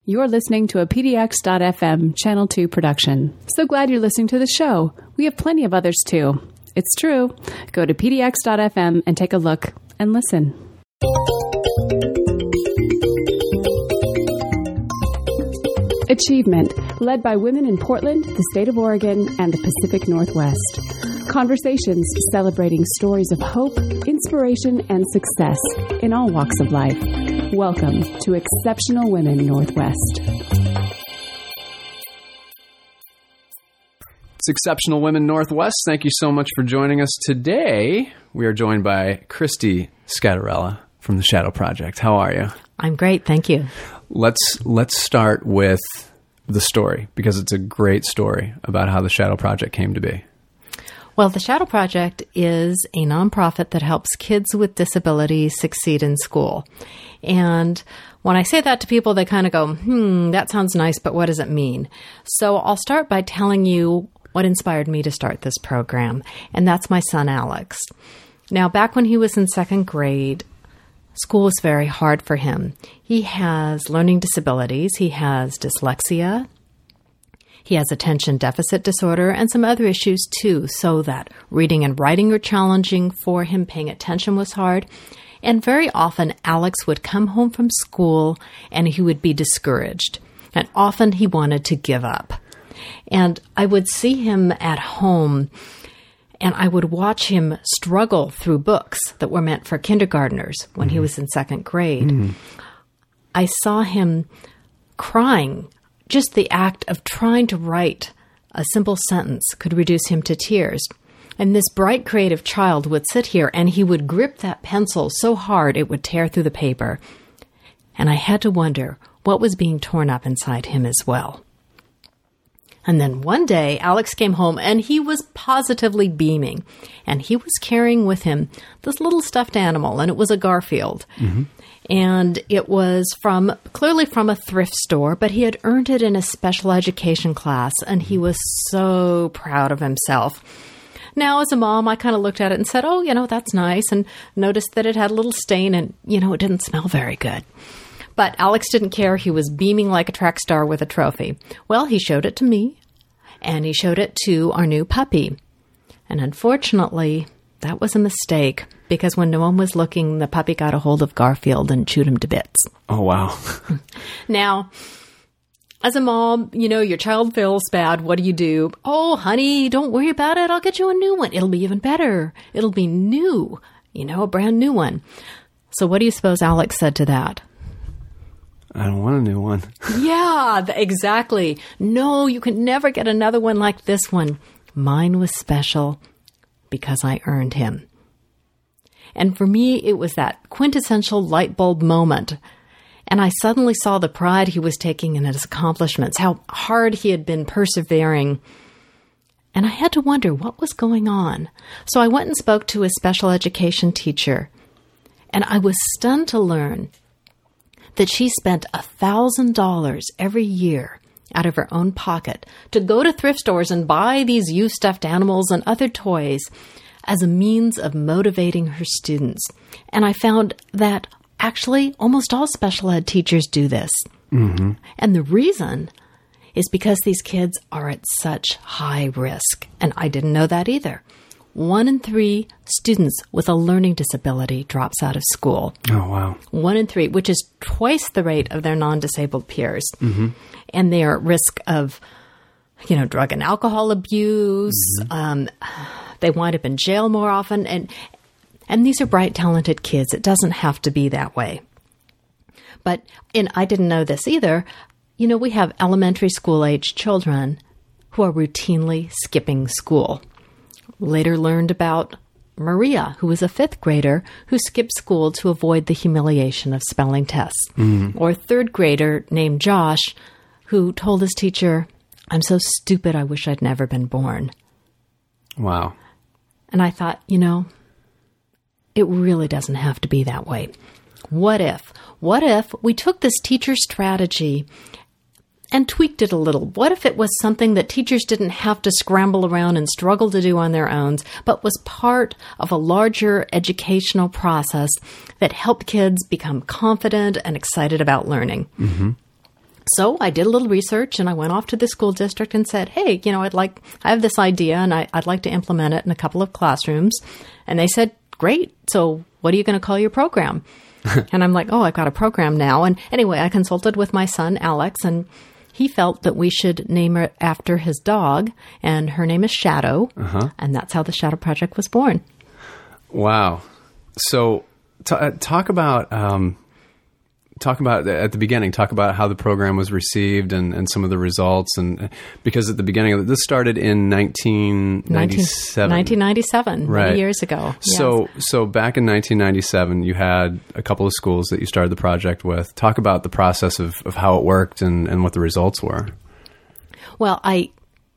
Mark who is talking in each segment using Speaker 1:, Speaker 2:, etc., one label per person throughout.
Speaker 1: You're listening to a PDX.FM Channel 2 production. So glad you're listening to the show. We have plenty of others too. It's true. Go to PDX.FM and take a look and listen. Achievement, led by women in Portland, the state of Oregon, and the Pacific Northwest. Conversations celebrating stories of hope, inspiration, and success in all walks of life. Welcome to Exceptional Women Northwest.
Speaker 2: It's Exceptional Women Northwest. Thank you so much for joining us today. We are joined by Christy Scattarella from the Shadow Project. How are you?
Speaker 3: I'm great, thank you.
Speaker 2: Let's start with the story, because it's a great story about how the Shadow Project came to be.
Speaker 3: Well, the Shadow Project is a nonprofit that helps kids with disabilities succeed in school. And when I say that to people, they kind of go, that sounds nice, but what does it mean? So I'll start by telling you what inspired me to start this program, and that's my son, Alex. Now, back when he was in second grade, school was very hard for him. He has learning disabilities, he has dyslexia, he has attention deficit disorder, and some other issues too, so that reading and writing were challenging for him, paying attention was hard. And very often, Alex would come home from school and he would be discouraged. And often he wanted to give up. And I would see him at home and I would watch him struggle through books that were meant for kindergartners when he was in second grade. I saw him crying. Just the act of trying to write a simple sentence could reduce him to tears. And this bright, creative child would sit here and he would grip that pencil so hard it would tear through the paper. And I had to wonder what was being torn up inside him as well. And then one day, Alex came home and he was positively beaming. And he was carrying with him this little stuffed animal, and it was a Garfield. And it was clearly from a thrift store, but he had earned it in a special education class, and he was so proud of himself. Now, as a mom, I kind of looked at it and said, that's nice, and noticed that it had a little stain and, it didn't smell very good. But Alex didn't care. He was beaming like a track star with a trophy. Well, he showed it to me, and he showed it to our new puppy. And unfortunately, that was a mistake, because when no one was looking, the puppy got a hold of Garfield and chewed him to bits.
Speaker 2: Oh, wow.
Speaker 3: Now, as a mom, your child feels bad. What do? Oh, honey, don't worry about it. I'll get you a new one. It'll be even better. It'll be new, a brand new one. So what do you suppose Alex said to that?
Speaker 2: I don't want a new one.
Speaker 3: Yeah, exactly. No, you can never get another one like this one. Mine was special because I earned him. And for me, it was that quintessential light bulb moment. And I suddenly saw the pride he was taking in his accomplishments, how hard he had been persevering. And I had to wonder what was going on. So I went and spoke to his special education teacher. And I was stunned to learn that she spent $1,000 every year out of her own pocket to go to thrift stores and buy these used stuffed animals and other toys as a means of motivating her students. And I found that actually almost all special ed teachers do this. And the reason is because these kids are at such high risk. And I didn't know that either. 1 in 3 students with a learning disability drops out of school.
Speaker 2: Oh, wow. 1
Speaker 3: in 3, which is twice the rate of their non-disabled peers. And they are at risk of, drug and alcohol abuse. They wind up in jail more often. And these are bright, talented kids. It doesn't have to be that way. But I didn't know this either. We have elementary school-age children who are routinely skipping school. Later learned about Maria, who was a 5th grader who skipped school to avoid the humiliation of spelling tests. Or a 3rd grader named Josh who told his teacher, "I'm so stupid, I wish I'd never been born."
Speaker 2: Wow.
Speaker 3: And I thought, it really doesn't have to be that way. What if we took this teacher strategy and tweaked it a little? What if it was something that teachers didn't have to scramble around and struggle to do on their own, but was part of a larger educational process that helped kids become confident and excited about learning? So I did a little research and I went off to the school district and said, hey, I have this idea and I'd like to implement it in a couple of classrooms. And they said, great. So what are you going to call your program? And I'm like, oh, I've got a program now. And anyway, I consulted with my son, Alex, and he felt that we should name her after his dog, and her name is Shadow. And that's how the Shadow Project was born.
Speaker 2: Wow. So talk about at the beginning, talk about how the program was received and some of the results. And because at the beginning of this started in 1997.
Speaker 3: 1997,
Speaker 2: right.
Speaker 3: Many years ago.
Speaker 2: So back in 1997, you had a couple of schools that you started the project with. Talk about the process of how it worked and what the results were.
Speaker 3: Well, I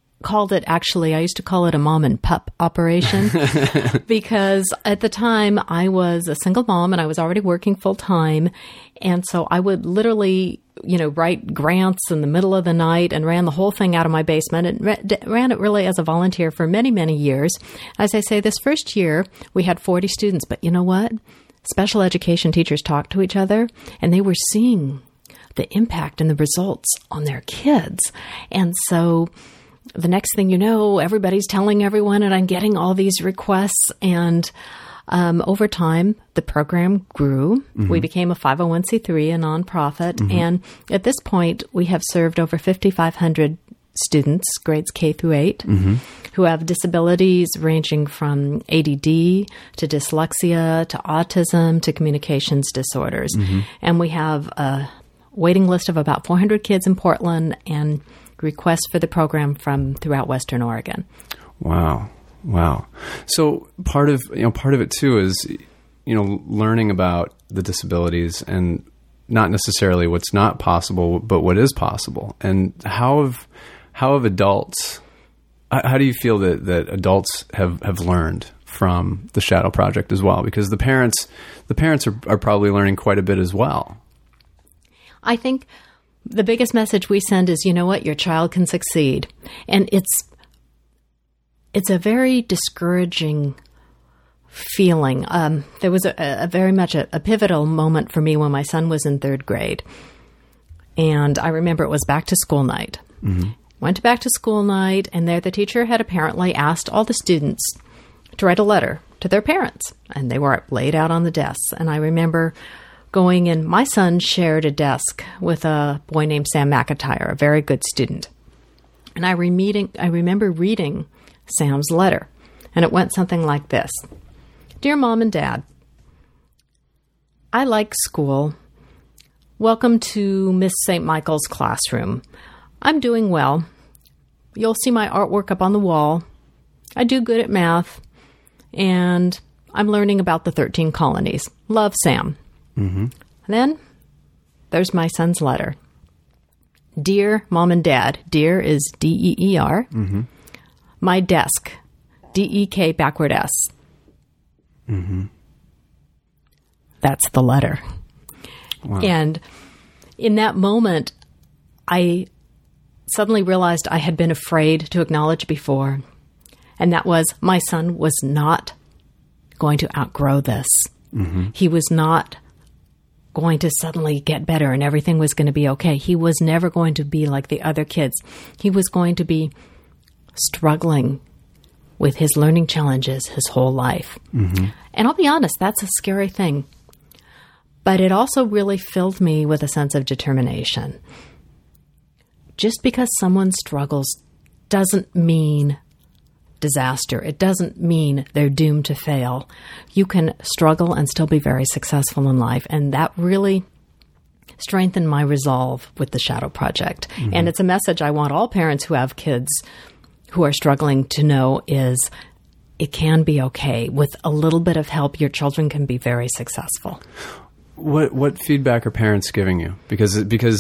Speaker 3: used to call it a mom and pup operation because at the time I was a single mom and I was already working full time. And so I would literally, write grants in the middle of the night and ran the whole thing out of my basement and ran it really as a volunteer for many, many years. As I say, this first year we had 40 students, but you know what? Special education teachers talked to each other and they were seeing the impact and the results on their kids. And so the next thing you know, everybody's telling everyone, and I'm getting all these requests. And over time, the program grew. We became a 501c3, a nonprofit. And at this point, we have served over 5,500 students, grades K through 8, who have disabilities ranging from ADD to dyslexia to autism to communications disorders. And we have a waiting list of about 400 kids in Portland and requests for the program from throughout Western Oregon.
Speaker 2: Wow. So part of it too is, learning about the disabilities and not necessarily what's not possible, but what is possible. And how have adults, how do you feel that adults have learned from the Shadow Project as well? Because the parents are probably learning quite a bit as well.
Speaker 3: I think the biggest message we send is, you know what, your child can succeed. And it's a very discouraging feeling. There was a very much a pivotal moment for me when my son was in 3rd grade. And I remember it was back to school night. Went to back to school night, and there the teacher had apparently asked all the students to write a letter to their parents. And they were laid out on the desks. And I remember going in, my son shared a desk with a boy named Sam McIntyre, a very good student. And I remember reading Sam's letter, and it went something like this. Dear Mom and Dad, I like school. Welcome to Miss St. Michael's classroom. I'm doing well. You'll see my artwork up on the wall. I do good at math, and I'm learning about the 13 colonies. Love, Sam. And then there's my son's letter. Dear Mom and Dad, dear is D-E-E-R. My desk, D-E-K backward S. That's the letter. Wow. And in that moment, I suddenly realized I had been afraid to acknowledge before. And that was, my son was not going to outgrow this. He was not going to suddenly get better and everything was going to be okay. He was never going to be like the other kids. He was going to be struggling with his learning challenges his whole life. And I'll be honest, that's a scary thing. But it also really filled me with a sense of determination. Just because someone struggles doesn't mean disaster. It doesn't mean they're doomed to fail. You can struggle and still be very successful in life. And that really strengthened my resolve with the Shadow Project. And it's a message I want all parents who have kids who are struggling to know is it can be okay. With a little bit of help, your children can be very successful.
Speaker 2: What feedback are parents giving you? Because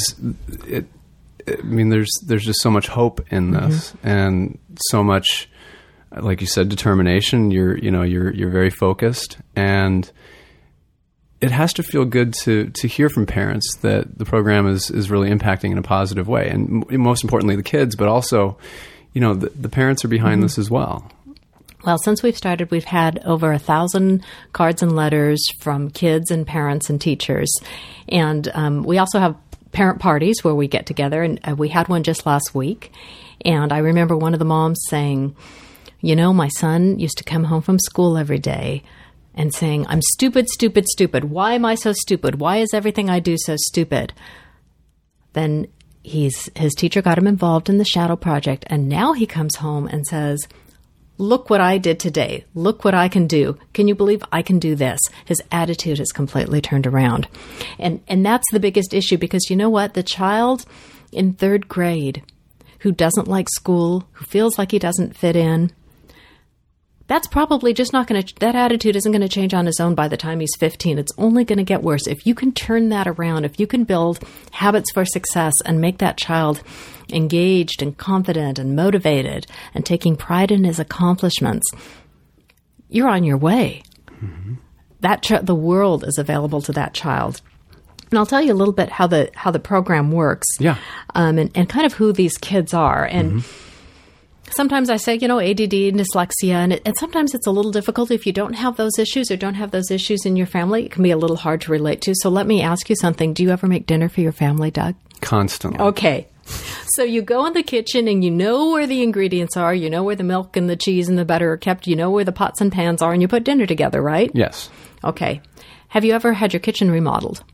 Speaker 2: there's just so much hope in this and so much, like you said, determination. You're very focused, and it has to feel good to hear from parents that the program is really impacting in a positive way, and most importantly, the kids, but also, the parents are behind this as well.
Speaker 3: Well, since we've started, we've had over 1,000 cards and letters from kids and parents and teachers, and we also have parent parties where we get together, and we had one just last week. And I remember one of the moms saying, you know, my son used to come home from school every day and saying, I'm stupid, stupid, stupid. Why am I so stupid? Why is everything I do so stupid? Then his teacher got him involved in the Shadow Project, and now he comes home and says, look what I did today. Look what I can do. Can you believe I can do this? His attitude is completely turned around. And that's the biggest issue, because you know what? The child in 3rd grade who doesn't like school, who feels like he doesn't fit in, that's probably just not going to, that attitude isn't going to change on his own by the time he's 15. It's only going to get worse. If you can turn that around, if you can build habits for success and make that child engaged and confident and motivated and taking pride in his accomplishments, you're on your way. Mm-hmm. The world is available to that child. And I'll tell you a little bit how the program works.
Speaker 2: Yeah.
Speaker 3: And kind of who these kids are. And sometimes I say, you know, ADD and dyslexia, and sometimes it's a little difficult if you don't have those issues or don't have those issues in your family. It can be a little hard to relate to. So let me ask you something. Do you ever make dinner for your family, Doug?
Speaker 2: Constantly.
Speaker 3: Okay. So you go in the kitchen and you know where the ingredients are. You know where the milk and the cheese and the butter are kept. You know where the pots and pans are, and you put dinner together, right?
Speaker 2: Yes.
Speaker 3: Okay. Have you ever had your kitchen remodeled?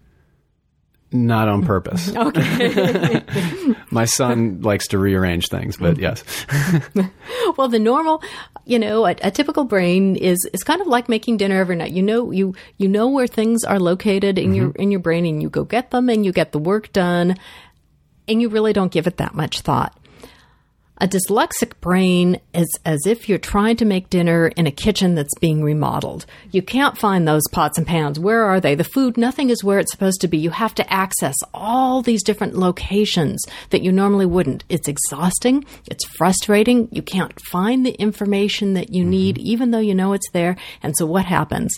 Speaker 2: Not on purpose.
Speaker 3: Okay.
Speaker 2: My son likes to rearrange things, but yes.
Speaker 3: Well, the normal, you know, a typical brain is kind of like making dinner every night. You know where things are located in your brain, and you go get them and you get the work done, and you really don't give it that much thought. A dyslexic brain is as if you're trying to make dinner in a kitchen that's being remodeled. You can't find those pots and pans. Where are they? The food, nothing is where it's supposed to be. You have to access all these different locations that you normally wouldn't. It's exhausting. It's frustrating. You can't find the information that you need, even though you know it's there. And so what happens?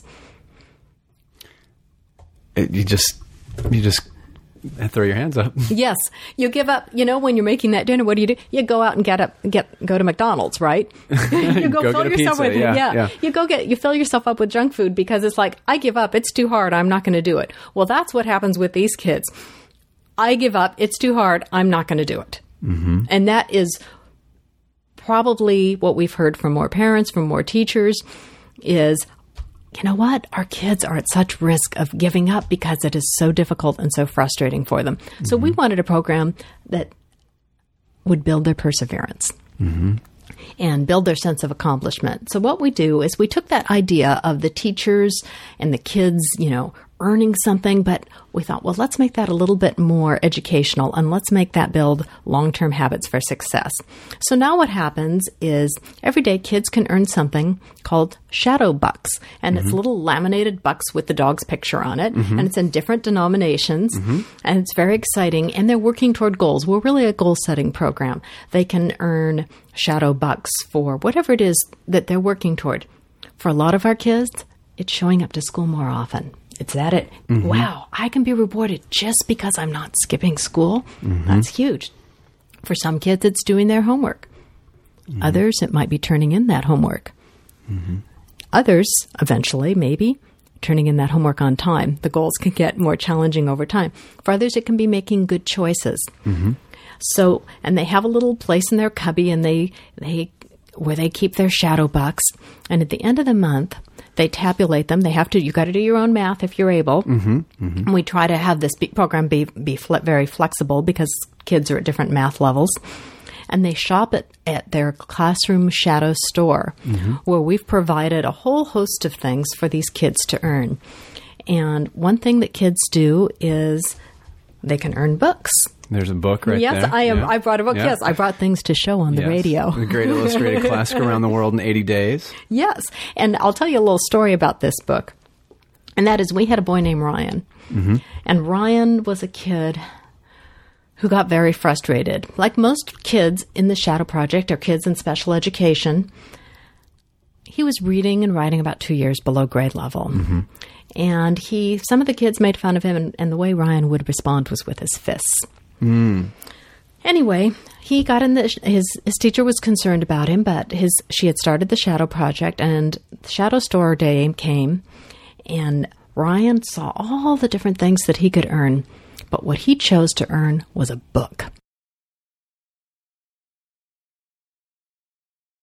Speaker 2: You just throw your hands up.
Speaker 3: Yes. You give up. You know, when you're making that dinner, what do? You go out and go to McDonald's, right? You go fill yourself with
Speaker 2: yeah.
Speaker 3: You fill yourself up with junk food because it's like, I give up. It's too hard. I'm not going to do it. Well, that's what happens with these kids. I give up. It's too hard. I'm not going to do it. Mm-hmm. And that is probably what we've heard from more parents, from more teachers, is, you know what? Our kids are at such risk of giving up because it is so difficult and so frustrating for them. Mm-hmm. So we wanted a program that would build their perseverance and build their sense of accomplishment. So what we do is we took that idea of the teachers and the kids, you know, earning something, but we thought, well, let's make that a little bit more educational, and let's make that build long-term habits for success. So now what happens is every day kids can earn something called Shadow Bucks, and it's little laminated bucks with the dog's picture on it, and it's in different denominations, and it's very exciting, and they're working toward goals. We're really a goal-setting program. They can earn Shadow Bucks for whatever it is that they're working toward. For a lot of our kids, it's showing up to school more often. It's that wow, I can be rewarded just because I'm not skipping school. That's huge. For some kids, it's doing their homework. Others, it might be turning in that homework. Others, eventually, maybe, turning in that homework on time. The goals can get more challenging over time. For others, it can be making good choices. So, and they have a little place in their cubby, and where they keep their Shadow Bucks. And at the end of the month, they tabulate them. You got to do your own math if you're able. And we try to have this program be very flexible because kids are at different math levels. And they shop at their classroom shadow store, where we've provided a whole host of things for these kids to earn. And one thing that kids do is they can earn books.
Speaker 2: There's a book right there.
Speaker 3: Yes, I brought a book. Yes, I brought things to show on the radio.
Speaker 2: The Great Illustrated Classic Around the World in 80 Days.
Speaker 3: Yes, and I'll tell you a little story about this book. And that is, we had a boy named Ryan. And Ryan was a kid who got very frustrated. Like most kids in the Shadow Project or kids in special education, he was reading and writing about 2 years below grade level. And some of the kids made fun of him, and the way Ryan would respond was with his fists. Anyway, he got in his teacher was concerned about him, but she had started the Shadow Project, and the Shadow Store day came, and Ryan saw all the different things that he could earn but what he chose to earn was a book.